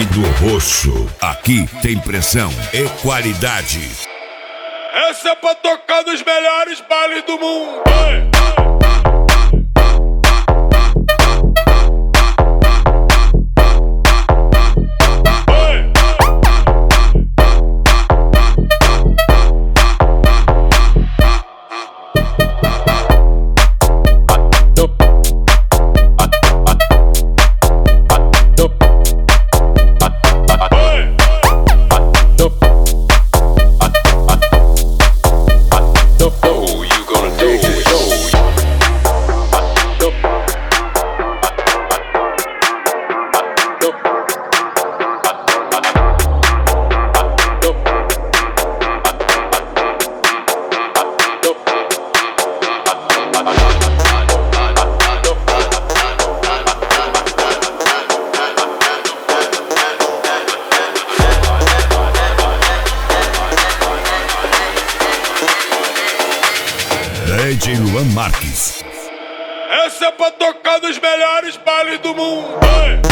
e do roxo. Aqui tem pressão e qualidade. Essa é pra tocar nos melhores bailes do mundo. DJ Luan Marques. Essa é pra tocar nos melhores bailes do mundo.